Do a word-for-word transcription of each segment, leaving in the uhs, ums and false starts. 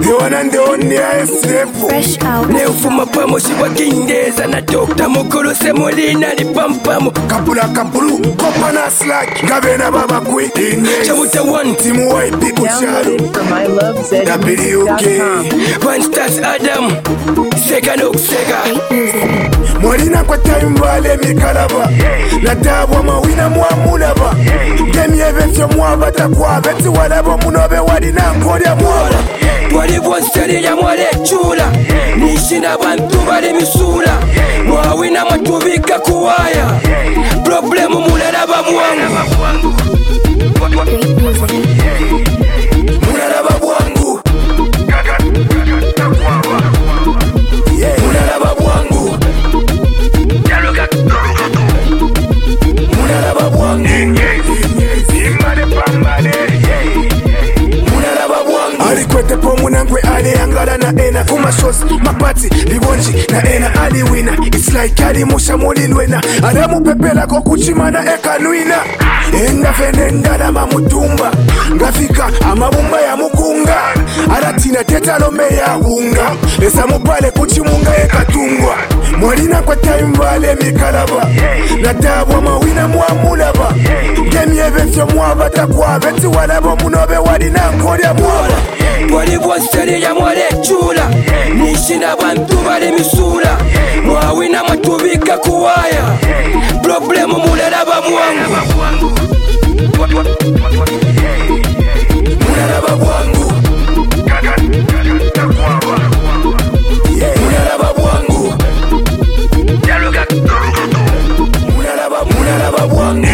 The one and the only I step. Fresh out. Leo fuma pamo shiwa kindeza na dokta mukuru semolina ni pampamo. Kapula kapulu, kopa na slack. Gavena baba kwe ines. Chabuta one. Timu white people shadow. Downloaded from I Love Zed Music dot com. One stars Adam. Sega no sega. Mwalina kwa time vale mikalaba. Natabwa mawina mwamulaba. Gemi evetsyo mwabata kwa veti walabo munobe walina nkolya mwaba. Twali bwonseri ya mwale chula. Nishina bantu bali misula. Mwawina matubika kuwaya. Problemu mulala babwangu. Mulala babwangu. Mulala babwangu. Mulala babwangu. Alikwete pomu nangwe aliangala na ena kumashosi mapati libonji na ena aliwina. It's like alimusha mulilwena alamupepela kokuchimana ekanwina. Enda fene ndala mamutumba ngafika amabumba ya mukunga. Aratina teta lombe ya unga esa mupale kuchimunga ekatungwa. Mwalina kwa time vale mikalaba. Natabwa mawina mwamulaba. Gemi evetsyo mwabata kwa veti walabo munobe walina nkolya mwaba. Twali bwonseri ya mwale chula. Nishina bantu bali misula. Mwawina matubika kuwaya. Problemu mulala babwangu. Mulala babwangu. Mulala babwangu. Mulala babwangu.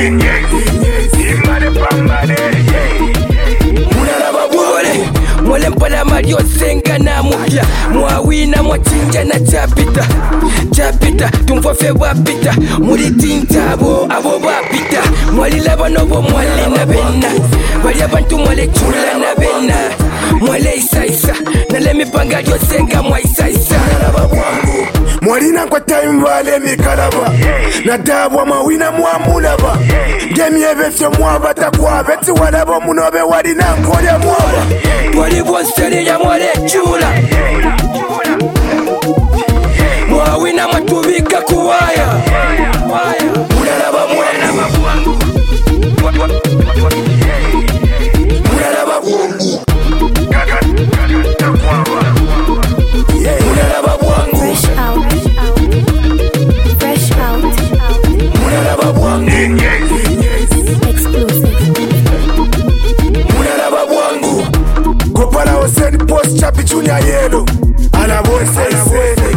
Mwale mpala malio senga na mupya. Mwawina mwachinja na chapita. Chapita tumfo fe wapita. Muri tinta abo abo wapita. Mwali laba nobo mwale na bena. Wali abantu mwale chula na bena. Mwale isa isa. Nale mipanga lio senga mwa isa isa. Mwalina kwa time vale mikalaba. Natabwa mawina mwamulaba. Gemi evetsyo mwabata kwa veti walabo munobe walina nkolya mwaba. Twali bwonseri ya mwale chula. Mwawina matubika kuwaya. Mulala babwangu. Mulala babwangu. Mulala babwangu. Fresh out. Fresh out. Mulala babwangu. Exclusive. Mulala babwangu. Kopala oseni post chapi junior yellow. Anabose isene.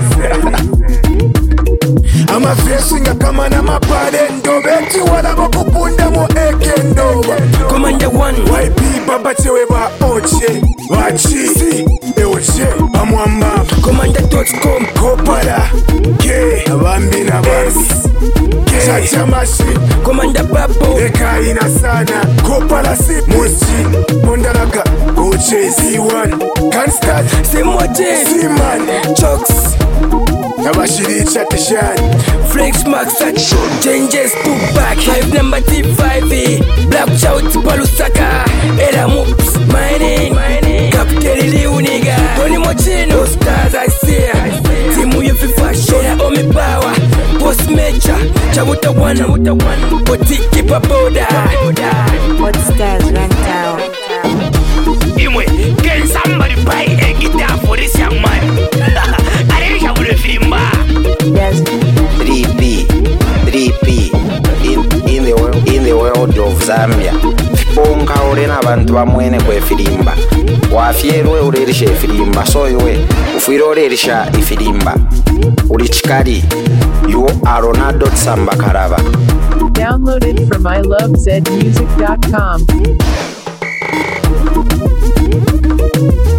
Ama freshinga kama na mapale ndobeti walabo kupunda mo eke ndoba. Commander one. Y P baba chewe ba oche. Wachi si eoche amwamba. Commander dot com. Kopala K abambi na basi. Chacha mashi Commander Papo. eka ina sana. Kopala si musi Mondaraka oche Z one. Can't start Semoje. Siman Chokes. Yabashiri chatishan. Flex Max action. Changes to back. Five number T five. Black Shout Palusaka. Era Moops. Mining. Captain Liuniga. Tony Mochino. Stars I see. Timu Yufi Fashion. Era Omi Power. Post Major. Chabuta one. Potiki Paboda. What stars went down? Imwe, can somebody buy a guitar for this young man? I didn't have a film. Yes. three P, three P in, in, the world, in the world of Zambia. Onka urena abantu bamwene kwe filimba. Wafierwe urerisha ifilimba. So iwe ufiro urerisha ifilimba. Uri chikari. You are Ronaldo Tsamba Karaba. Downloaded from I Love Zed Music dot com.